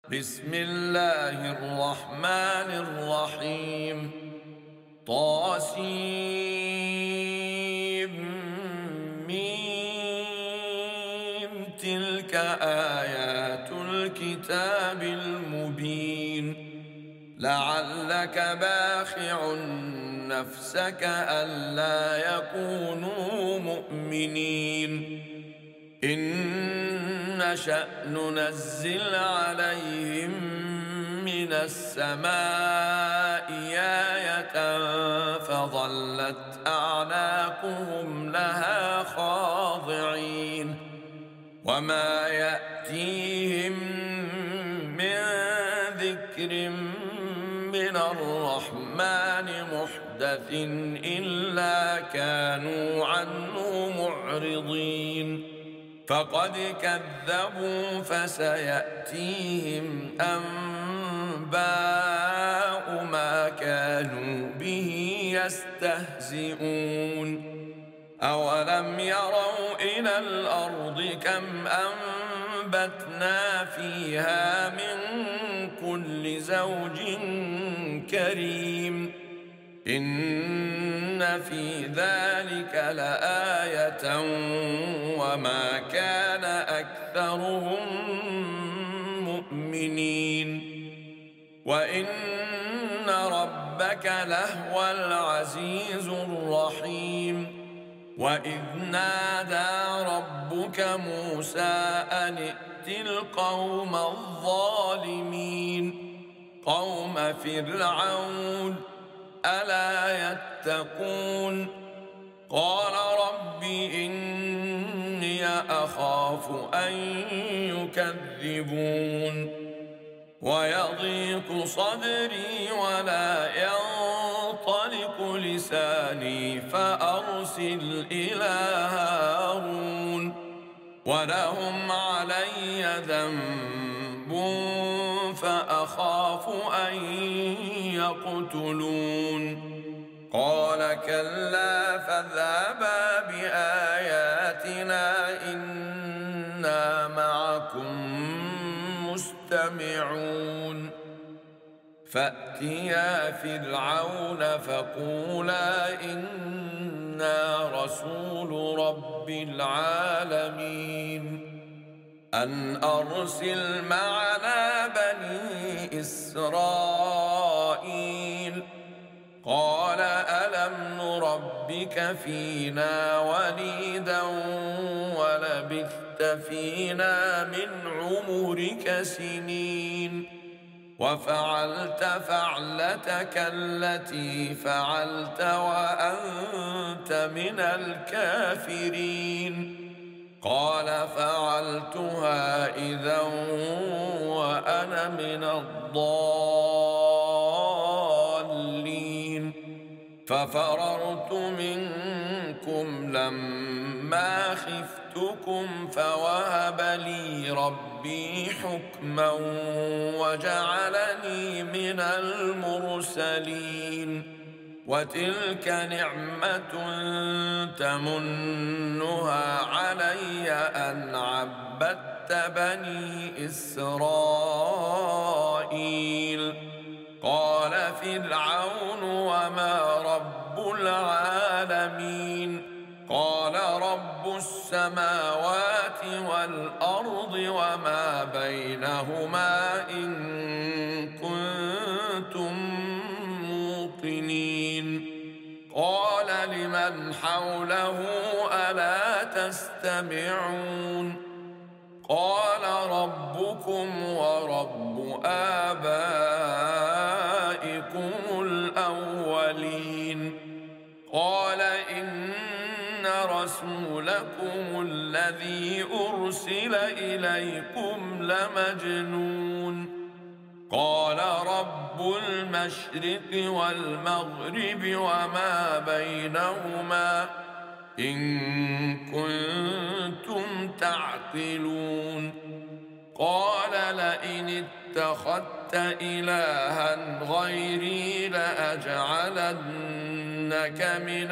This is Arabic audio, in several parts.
بسم الله الرحمن الرحيم. طاسيم تلك آيات الكتاب المبين لعلك باخع نفسك ألا يكونوا مؤمنين إن نشأ ننزل عليهم من السماء آية فظلت أعناقهم لها خاضعين وما يأتيهم من ذكر من الرحمن محدث إلا كانوا عنه معرضين فقد كذبوا فسيأتيهم أنباء ما كانوا به يستهزئون أولم يروا إلى الأرض كم أنبتنا فيها من كل زوج كريم إن في ذلك لآية وما كان أكثرهم مؤمنين وإن ربك لهو العزيز الرحيم وإذ نادى ربك موسى أن ائت القوم الظالمين قوم فرعون ألا يتقون قال رب إني أخاف أن يكذبون ويضيق صدري ولا ينطلق لساني فأرسل إلى هارون ولهم علي ذنب فأخاف أن يقتلون قال كلا فاذهبا بآياتنا إنا معكم مستمعون فأتيا فرعون فقولا إنا رسول رب العالمين أن أرسل معنا بني إسرائيل قال ألم نربك فينا وليدا ولبثت فينا من عمرك سنين وفعلت فعلتك التي فعلت وأنت من الكافرين قال فعلتها إذا وأنا من الضالين ففررت منكم لما خفتكم فوهب لي ربي حكما وجعلني من المرسلين وتلك نعمة تمنها علي أن عبدت بني إسرائيل قال فرعون وما رب العالمين قال رب السماوات والأرض وما بينهما إن كنتم موقنين قال لمن حوله ألا تستمعون قال ربكم ورب آبائكم الأولين قال إن رسولكم الذي أرسل إليكم لمجنون قال رب المشرق والمغرب وما بينهما إن كنتم تعقلون قال لئن اتخذت إلها غيري لأجعلنك من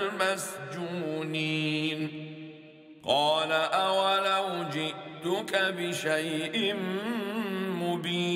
المسجونين قال أولو جئتك بشيء مبين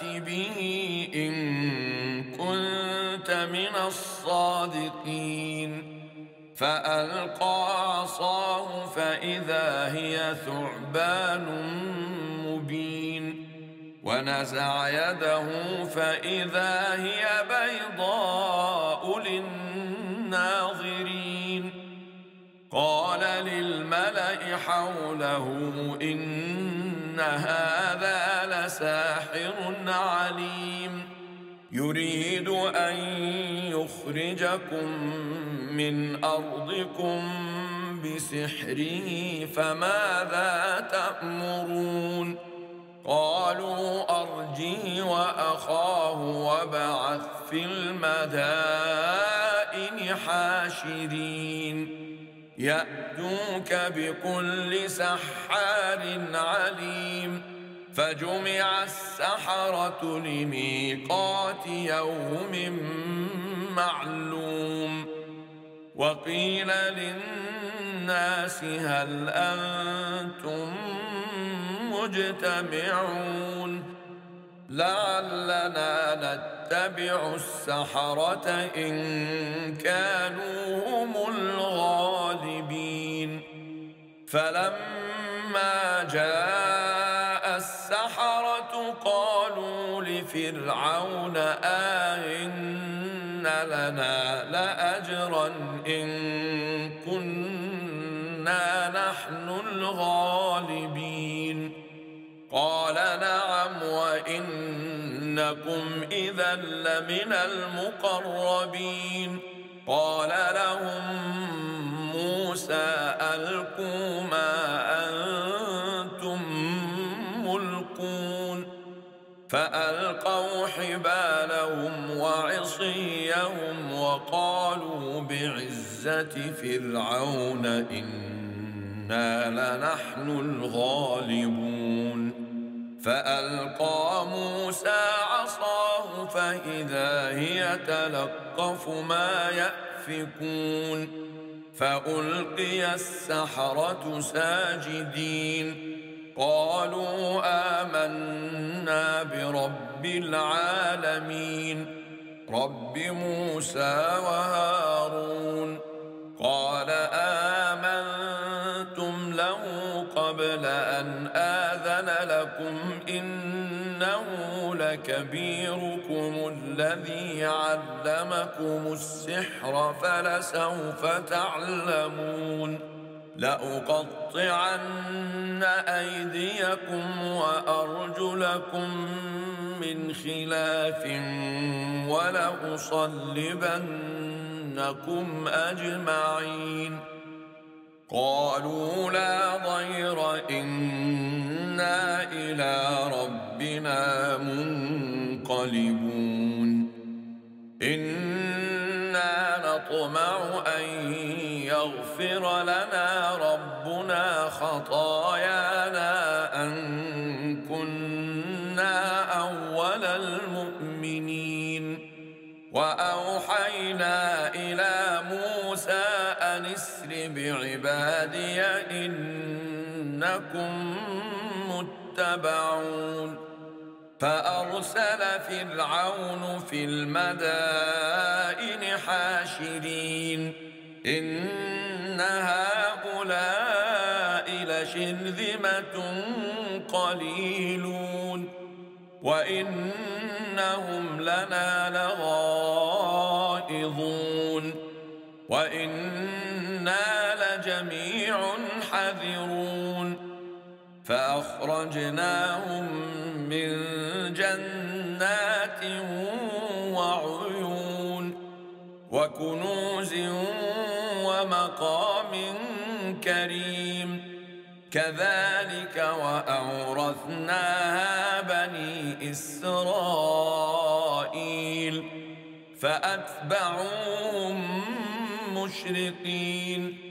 فأت به إن كنت من الصادقين. فألقى عصاه فإذا هي ثعبان مبين، ونزع يده فإذا هي بيضاء للناظرين. قال للملأ حوله إن هذا لساحر عليم، يريد أن يخرجكم من أرضكم بسحره فماذا تأمرون؟ قالوا أرجه وأخاه وابعث في المدائن حاشرين يأتوك بكل سحار عليم. فجمع السحرة لميقات يوم معلوم. وقيل للناس هل أنتم مجتمعون لعلنا نتبع السحرة إن كانوا هم الغالبين. فلما جاء السحرة قالوا لفرعون أئن لنا لأجرا إن كنا نحن الغالبين؟ قال نعم وإنكم إذا لمن المقربين. قال لهم موسى ألقوا ما أنتم ملقون. فألقوا حبالهم وعصيهم وقالوا بعزة فرعون إنا لنحن الغالبون. فألقى موسى عصاه فإذا هي تلقف ما يأفكون. فألقي السحرة ساجدين قالوا آمنا برب العالمين رب موسى وهارون. قال آمنتم له قبل أن آذن لكم إنه لكبيركم الذي علمكم السحر فلسوف تعلمون. لأقطعن أيديكم وأرجلكم من خلاف ولأصلبنكم أجمعين. قالوا لا ضير إنا إلى ربنا منقلبون. إنا نطمع أن يغفر لنا ربنا خطايانا أن كنا أول المؤمنين. وأوحينا إلى موسى أن اسر بعبادي إنكم متبعون. فأرسل فرعون في المدائن حاشرين إن هؤلاء لشرذمة قليلون وإنهم لنا لغائظون وإنا لجميع حذرون. فأخرجناهم من جنات وعيون وكنوز ومقام كريم. كذلك وأورثناها بني إسرائيل فأتبعوهم مشرقين.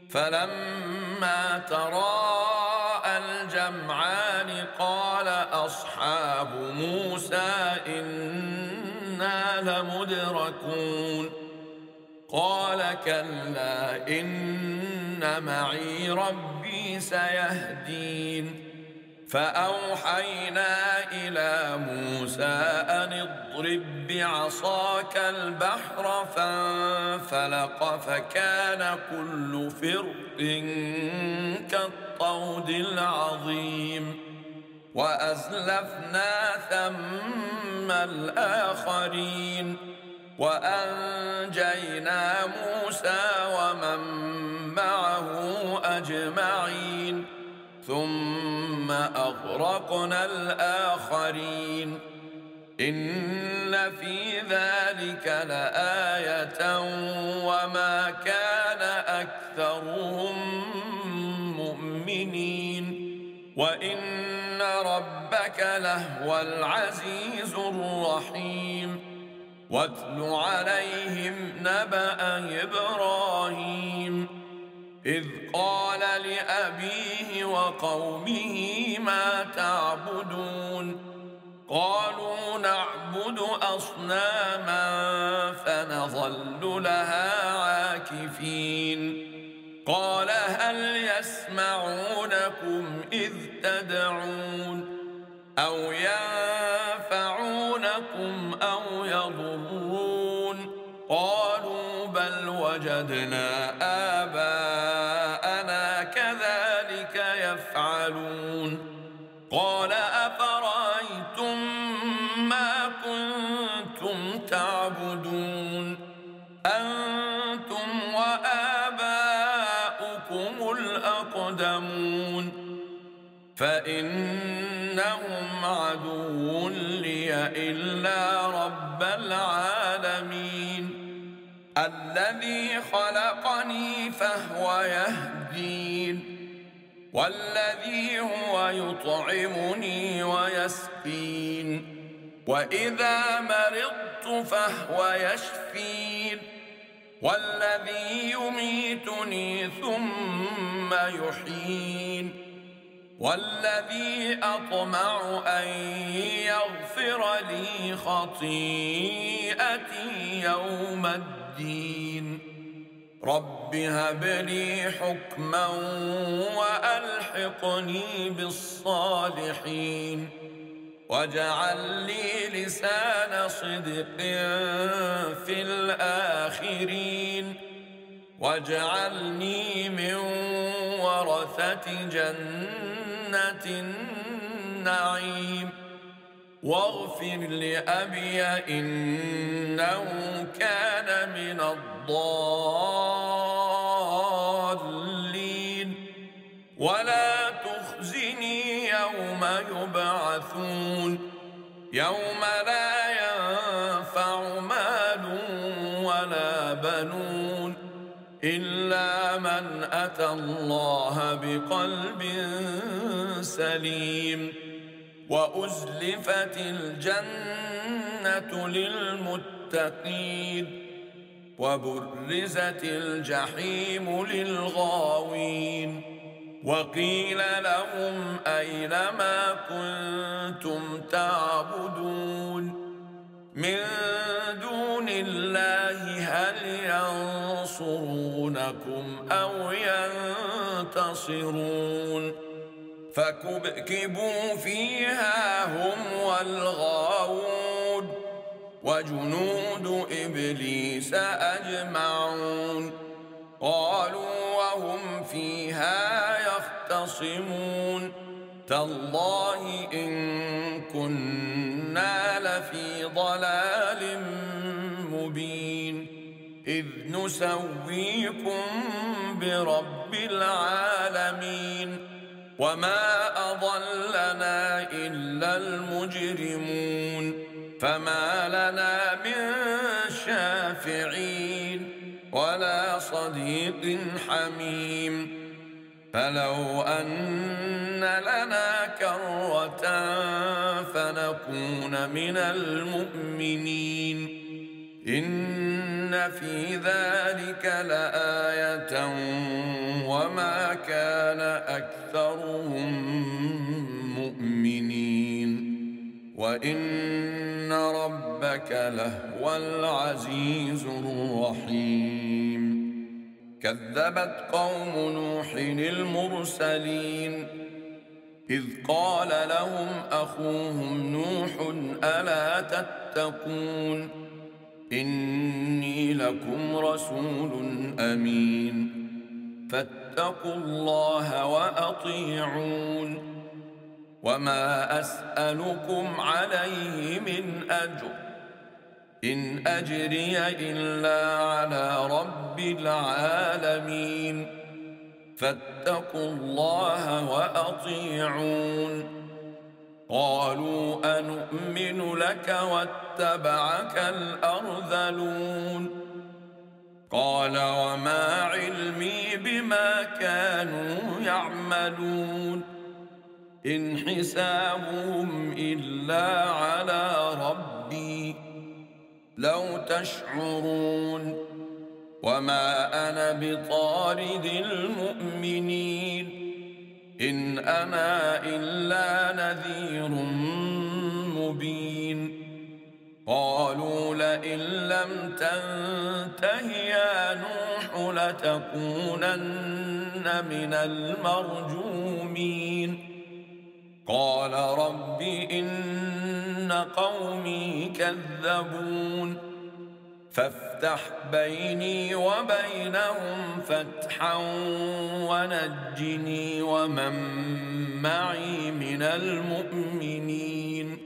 فلما تراءى الجمعان قال أصحاب موسى إنا لمدركون. قال كلا إن معي ربي سيهدين. فأوحينا إلى موسى أن اضرب بعصاك البحر فانفلق فكان كل فرق كالطود العظيم وأزلفنا ثم الآخرين وأنجينا موسى ومن معه أجمعين ثم أغرقنا الآخرين إن في ذلك لآية وما كان أكثرهم مؤمنين وإن ربك لهو العزيز الرحيم واتل عليهم نبأ إبراهيم إذ قال لأبيه وقومه ما تعبدون قالوا نعبد أصناما فنظل لها عاكفين قال هل يسمعونكم إذ تدعون أو ينفعونكم أو يضرون قالوا بل وجدنا آباءنا كذلك يفعلون قال أفرأيتم ما كنتم تعبدون أنتم وآباؤكم الأقدمون فإنهم عدو لي إلا رب العالمين الذي خلقني فهو يهدين والذي هو يطعمني ويسقين وإذا مرضت فهو يشفين والذي يميتني ثم يحيين والذي أطمع أن يغفر لي خطيئتي يوم الدين رب هب لي حكما وألحقني بالصالحين واجعل لي لسان صدق في الآخرين واجعلني من ورثة جنة النعيم واغفر لأبي إنه كان من الضالين ولا تخزني يوم يبعثون يوم لا ينفع مال ولا بنون إلا من أتى الله بقلب سليم وأزلفت الجنة للمتقين وبرزت الجحيم للغاوين وقيل لهم أين ما كنتم تعبدون من دون الله هل ينصرونكم أو ينتصرون فكبكبوا فيها هم والغاوون وجنود إبليس أجمعون قالوا وهم فيها يختصمون تالله إن كنا لفي ضلال مبين إذ نسويكم برب العالمين وما أضلنا إلا المجرمون فما لنا من شافعين ولا صديق حميم فلو أن لنا كرة فنكون من المؤمنين إن في ذلك لآية وما كان أكثرهم مؤمنين وإن ربك لهو العزيز الرحيم كذبت قوم نوح المرسلين إذ قال لهم أخوهم نوح ألا تتقون إني لكم رسول أمين فاتقوا الله وأطيعون وما أسألكم عليه من أجر إن أجري إلا على رب العالمين فاتقوا الله وأطيعون قالوا أنؤمن لك واتبعك الأرذلون قال وما علمي بما كانوا يعملون إن حسابهم إلا على ربي لو تشعرون وما أنا بطارد المؤمنين إن أنا إلا نذير مبين قالوا لئن لم تنته يا نوح لتكونن من المرجومين قال رب إن قومي كذبون فافتح بيني وبينهم فتحا ونجني ومن معي من المؤمنين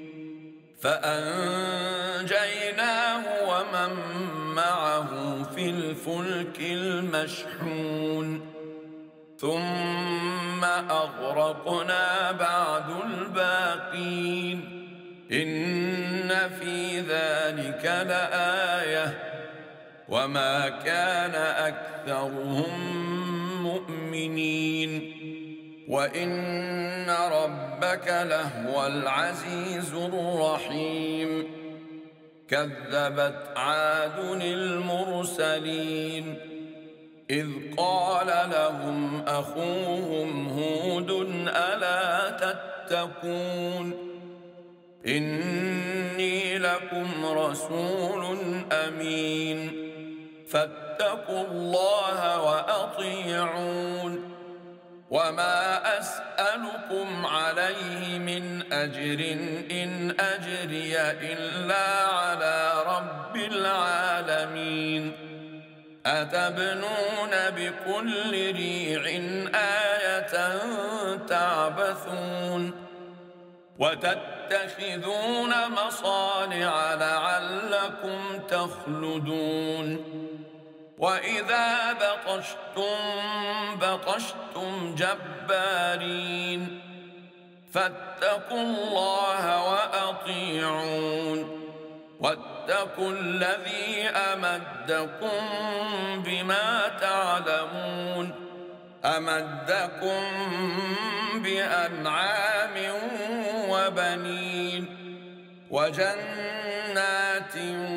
فأنجيناه ومن معه في الفلك المشحون ثم أغرقنا بعد الباقين إن في ذلك لآية وما كان أكثرهم مؤمنين وإن ربك لهو العزيز الرحيم كذبت عاد المرسلين إذ قال لهم أخوهم هود ألا تتقون إني لكم رسول أمين فاتقوا الله وأطيعون وما أسألكم عليه من أجر إن أجري إلا على رب العالمين أتبنون بكل ريع آية تعبثون وتتخذون مصانع لعلكم تخلدون وإذا بطشتم جبارين فاتقوا الله وأطيعون واتقوا الذي أمدكم بما تعلمون أمدكم بأنعام وبنين وجنات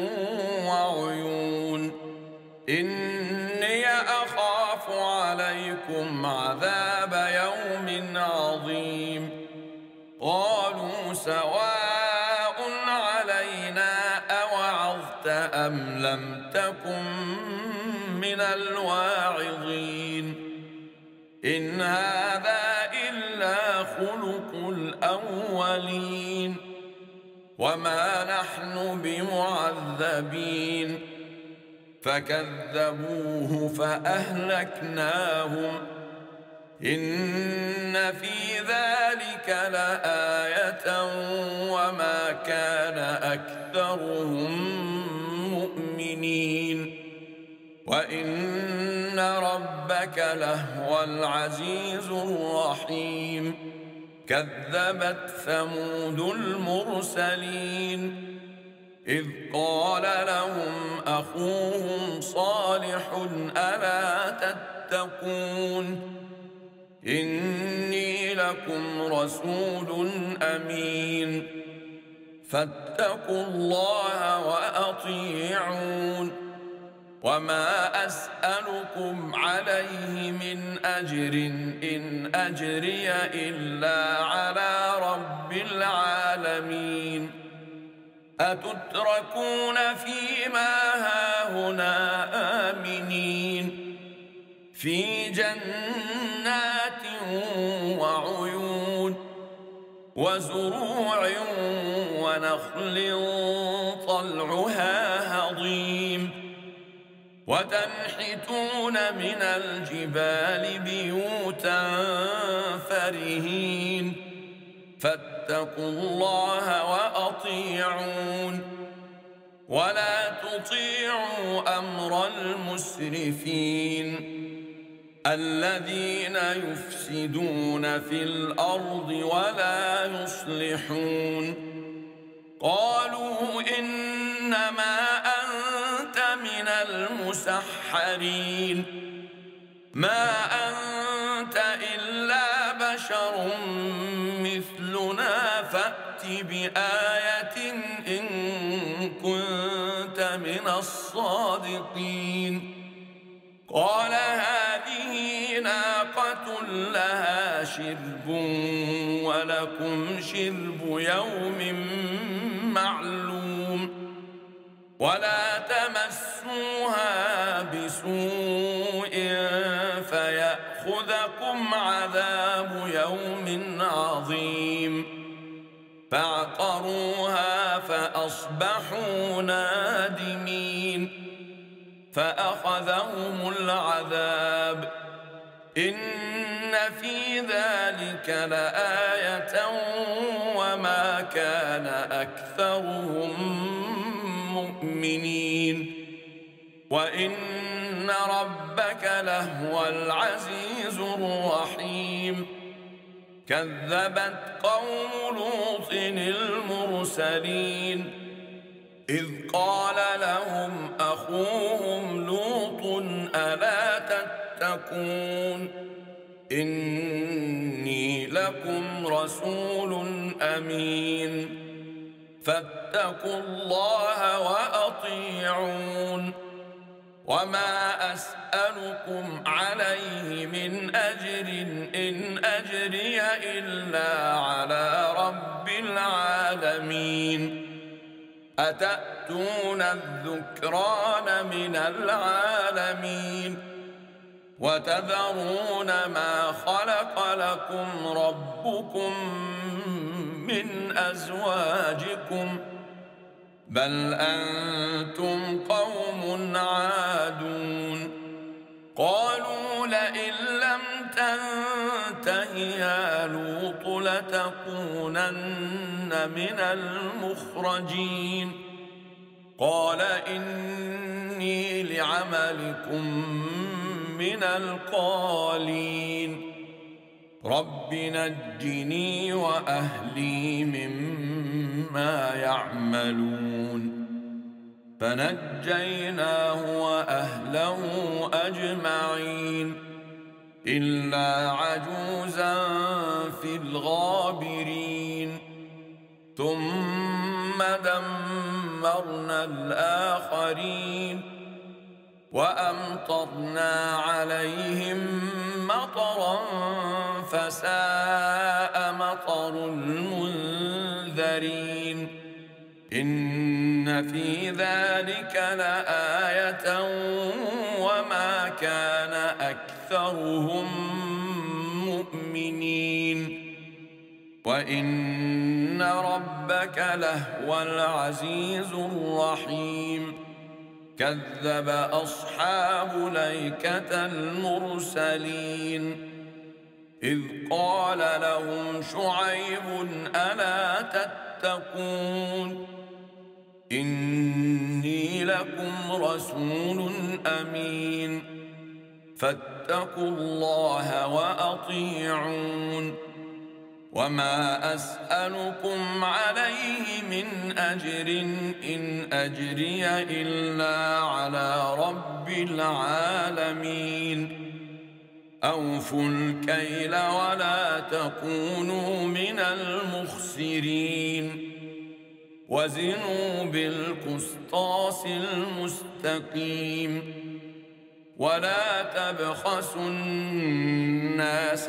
وعيون إني أخاف عليكم عذاب يوم عظيم قالوا سواء علينا أوعظت أم لم تكن من الواعظين إن هذا إلا خلق الأولين وما نحن بمعذبين فكذبوه فأهلكناهم إن في ذلك لآية وما كان أكثرهم مؤمنين وإن ربك لهو العزيز الرحيم كذبت ثمود المرسلين إذ قال لهم أخوهم صالح ألا تتقون إني لكم رسول أمين فاتقوا الله وأطيعون وما أسألكم عليه من أجر إن أجري إلا على رب العالمين أتتركون فيما هاهنا آمنين في جنات وعيون وزروع ونخل طلعها هضيم وتنحتون من الجبال بيوتا فرهين فاتقوا الله وأطيعون ولا تطيعوا أمر المسرفين الذين يفسدون في الأرض ولا يصلحون قالوا إنما أنت من المسحرين ما أنت إلا بشر مثلنا فأت بآية إن كنت من الصادقين قال هذه ناقة لها شرب ولكم شرب يوم معلوم ولا تمسوها بسوء فيأخذكم عذاب يوم عظيم فعقروها فأصبحوا نادمين فأخذهم العذاب إن في ذلك لآية وما كان أكثرهم مؤمنين وإن ربك لهو العزيز الرحيم كذبت قوم لوط المرسلين إذ قال لهم أخوهم لوط ألا تتقون إني لكم رسول أمين فاتقوا الله وأطيعون وما أسألكم عليه من أجر إن أجري إلا على رب العالمين أتأتون الذكران من العالمين وتذرون ما خلق لكم ربكم من أزواجكم بل أنتم قوم عادون قالوا لئن لم تنته يا لوط لتكونن من المخرجين قال إني لعملكم من القالين رب نجني وأهلي مما يعملون فنجيناه وأهله أجمعين إلا عجوزا في الغابرين ثم دمرنا الآخرين وأمطرنا عليهم مطرا فساء مطر المنذرين إن في ذلك لآية وما كان أكثرهم مؤمنين وإن ربك لهو العزيز الرحيم كذب أصحاب الأيكة المرسلين إذ قال لهم شعيب ألا تتقون إني لكم رسول أمين فاتقوا الله وأطيعون وما أسألكم عليه من أجر إن أجري إلا على رب العالمين أوفوا الكيل ولا تكونوا من المخسرين وزنوا بالقسطاس المستقيم ولا تبخسوا الناس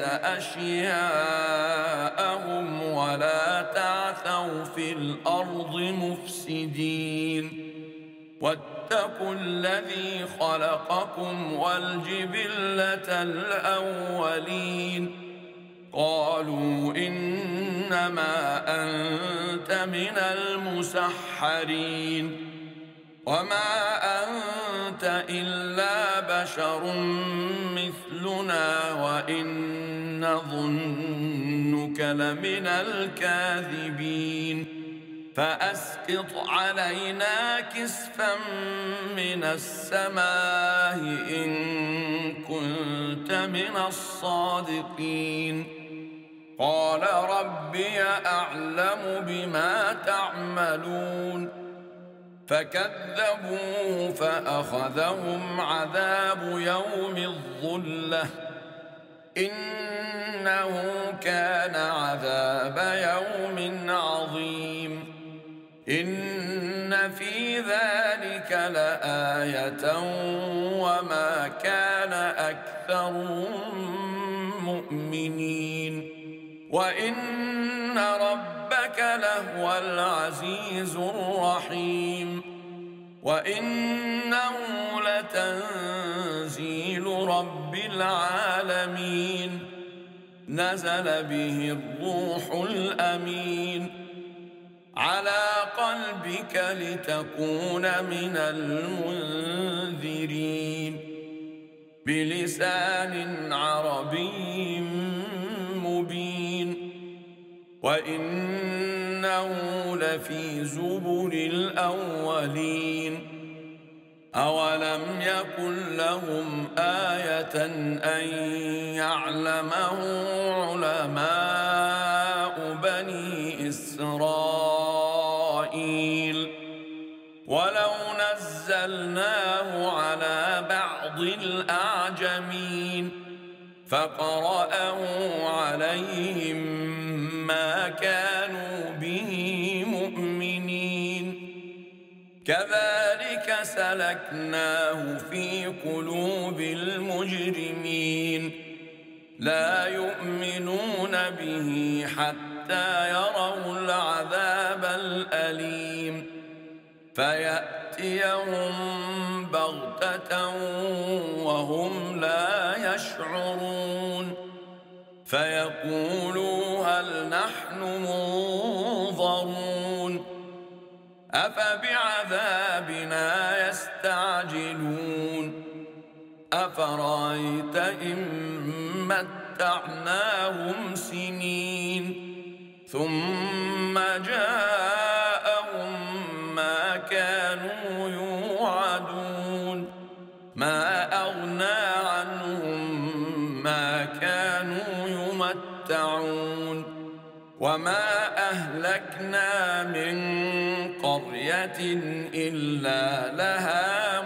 أشياءهم ولا تعثوا في الأرض مفسدين واتقوا الذي خلقكم والجبلة الأولين قالوا إنما أنت من المسحرين وما أنت إلا بشر مثلنا وإن نظنك لمن الكاذبين فأسقط علينا كسفا من السماء إن كنت من الصادقين قال ربي أعلم بما تعملون فكذبوه فأخذهم عذاب يوم الظلة إنه كان عذاب يوم عظيم إن في ذلك لآية وما كان أكثرهم مؤمنين وإن ربك لهو العزيز الرحيم وإنه لتنزيل رب العالمين نزل به الروح الأمين على قلبك لتكون من المنذرين بلسان عربي مبين وإنه لفي زبر الأولين أولم يكن لهم آية أن يعلمه علماء بني إسرائيل ولو نزلناه على بعض الأعجمين فقرأه عليهم ما كانوا به مؤمنين كذلك سلكناه في قلوب المجرمين لا يؤمنون به حتى يروا العذاب الأليم فيأتيهم بغتة وهم لا يشعرون فيقولوا هل نحن منظرون أفبعذابنا يستعجلون أفرأيت إن متعناهم سنين ثم جاءهم ما كانوا يوعدون ما أغنى عنهم ما كانوا يمتعون وما أهلكنا من قرية إلا لها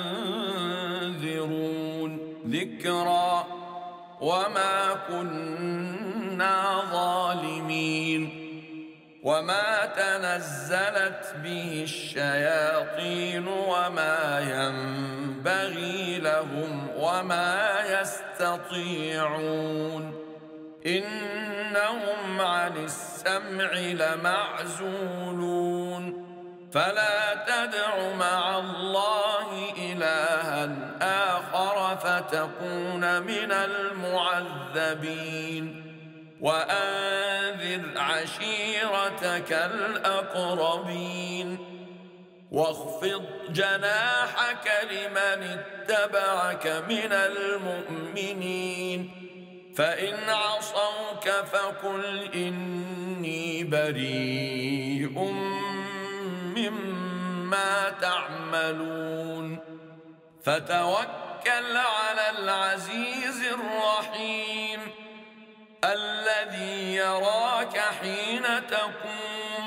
منذرون ذكرى وما كنا ظالمين وما تنزلت به الشياطين وما ينبغي لهم وما يستطيعون إنهم عن السمع لمعزولون فلا تدع مع الله إلها آخر فتكون من المعذبين وأنذر عشيرتك الأقربين واخفض جناحك لمن اتبعك من المؤمنين فإن عصوك فقل إني بريء مما تعملون فتوكل على العزيز الرحيم الذي يراك حين تقوم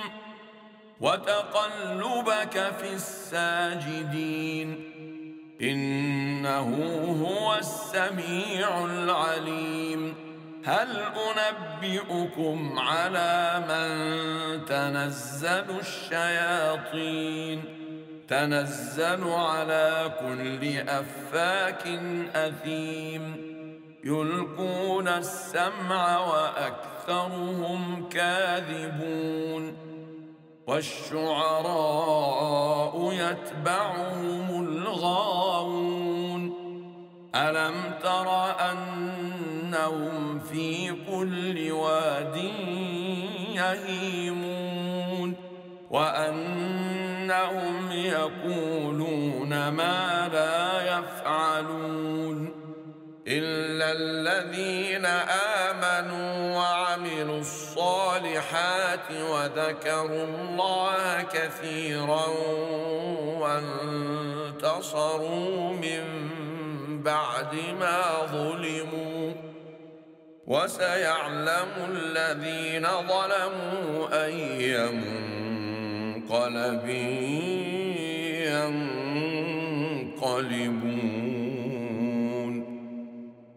وتقلبك في الساجدين إنه هو السميع العليم هل أنبئكم على من تنزل الشياطين تنزل على كل أفاك أثيم يلقون السمع وأكثرهم كاذبون والشعراء يتبعهم الغاوون ألم تر أن وأنهم في كل واد يهيمون وأنهم يقولون ما لا يفعلون إلا الذين آمنوا وعملوا الصالحات وذكروا الله كثيرا وانتصروا من بعد ما ظلموا وسيعلم الذين ظلموا أي منقلب ينقلبون